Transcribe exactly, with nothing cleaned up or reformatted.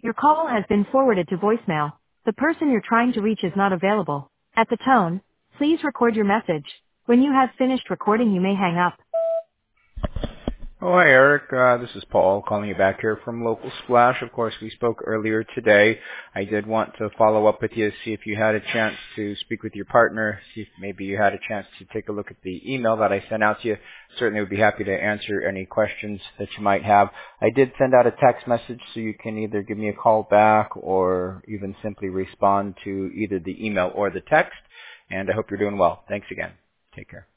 Your call has been forwarded to voicemail. The person you're trying to reach is not available. At the tone, please record your message. When you have finished recording, you may hang up. Oh, hi, Eric. Uh, this is Paul calling you back here from Local Splash. Of course, we spoke earlier today. I did want to follow up with you, see if you had a chance to speak with your partner, see if maybe you had a chance to take a look at the email that I sent out to you. Certainly would be happy to answer any questions that you might have. I did send out a text message, so you can either give me a call back or even simply respond to either the email or the text. And I hope you're doing well. Thanks again. Take care.